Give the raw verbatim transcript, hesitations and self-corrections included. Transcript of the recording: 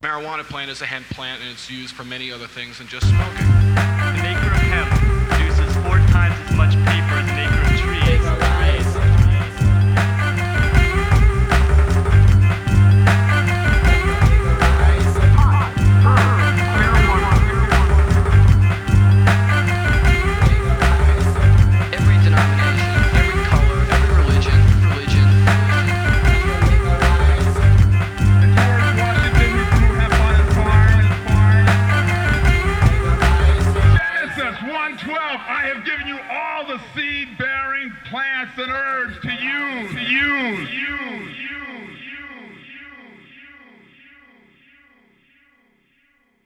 marijuana plant is a hemp plant, and it's used for many other things than just smoking. An acre of hemp produces four times as much paper as an acre of trees. Every denomination, every color, every religion, religion. Genesis one twelve, I have given you all the seed-bearing plants and herbs to use, to use, to use.